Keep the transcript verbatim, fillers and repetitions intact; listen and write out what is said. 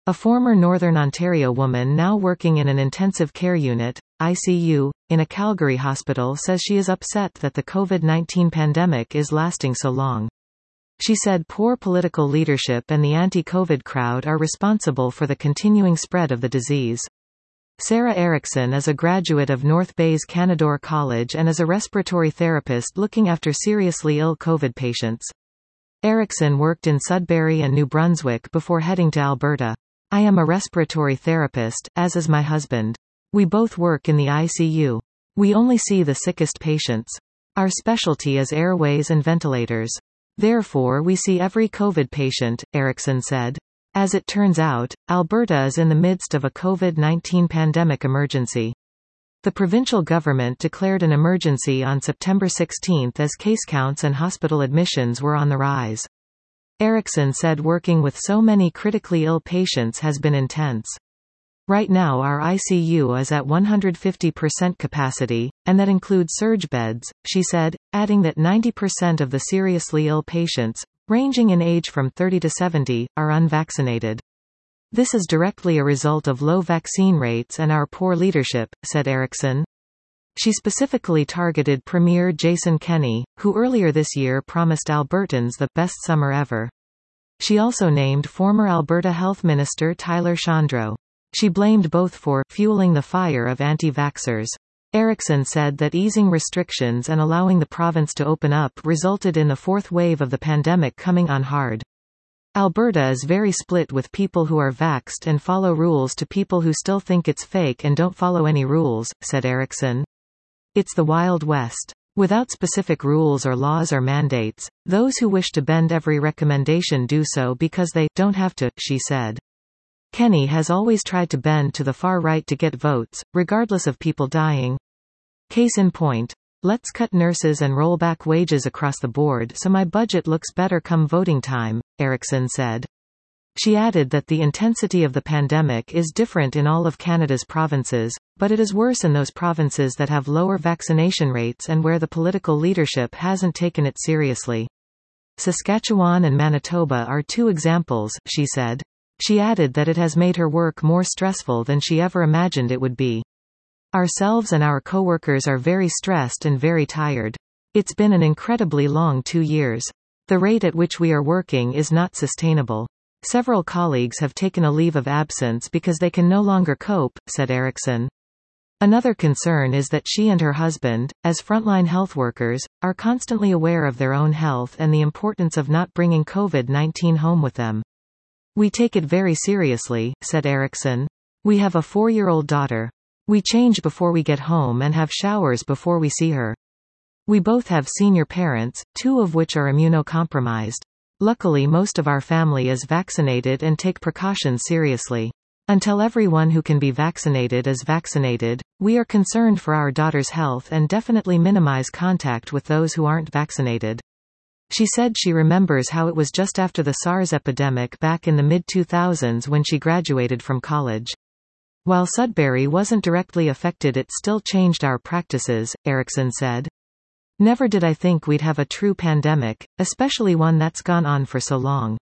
A former Northern Ontario woman now working in an intensive care unit, I C U, in a Calgary hospital says she is upset that the COVID nineteen pandemic is lasting so long. She said poor political leadership and the anti-COVID crowd are responsible for the continuing spread of the disease. Sarah Erickson is a graduate of North Bay's Canadore College and is a respiratory therapist looking after seriously ill COVID patients. Erickson worked in Sudbury and New Brunswick before heading to Alberta. I am a respiratory therapist, as is my husband. We both work in the I C U. We only see the sickest patients. Our specialty is airways and ventilators. Therefore we see every COVID patient, Erickson said. As it turns out, Alberta is in the midst of a COVID nineteen pandemic emergency. The provincial government declared an emergency on September sixteenth as case counts and hospital admissions were on the rise. Erickson said working with so many critically ill patients has been intense. Right now our I C U is at one hundred fifty percent capacity, and that includes surge beds, she said, adding that ninety percent of the seriously ill patients, ranging in age from thirty to seventy, are unvaccinated. This is directly a result of low vaccine rates and our poor leadership, said Erickson. She specifically targeted Premier Jason Kenney, who earlier this year promised Albertans the best summer ever. She also named former Alberta Health Minister Tyler Shandro. She blamed both for fueling the fire of anti-vaxxers. Erickson said that easing restrictions and allowing the province to open up resulted in the fourth wave of the pandemic coming on hard. Alberta is very split with people who are vaxxed and follow rules to people who still think it's fake and don't follow any rules, said Erickson. It's the Wild West. Without specific rules or laws or mandates, those who wish to bend every recommendation do so because they don't have to, she said. Kenney has always tried to bend to the far right to get votes, regardless of people dying. Case in point. Let's cut nurses and roll back wages across the board so my budget looks better come voting time, Erickson said. She added that the intensity of the pandemic is different in all of Canada's provinces, but it is worse in those provinces that have lower vaccination rates and where the political leadership hasn't taken it seriously. Saskatchewan and Manitoba are two examples, she said. She added that it has made her work more stressful than she ever imagined it would be. Ourselves and our coworkers are very stressed and very tired. It's been an incredibly long two years. The rate at which we are working is not sustainable. Several colleagues have taken a leave of absence because they can no longer cope, said Erickson. Another concern is that she and her husband, as frontline health workers, are constantly aware of their own health and the importance of not bringing COVID nineteen home with them. We take it very seriously, said Erickson. We have a four-year-old daughter. We change before we get home and have showers before we see her. We both have senior parents, two of which are immunocompromised. Luckily most of our family is vaccinated and take precautions seriously. Until everyone who can be vaccinated is vaccinated, we are concerned for our daughter's health and definitely minimize contact with those who aren't vaccinated. She said she remembers how it was just after the SARS epidemic back in the mid two thousands when she graduated from college. While Sudbury wasn't directly affected, it still changed our practices, Erickson said. Never did I think we'd have a true pandemic, especially one that's gone on for so long.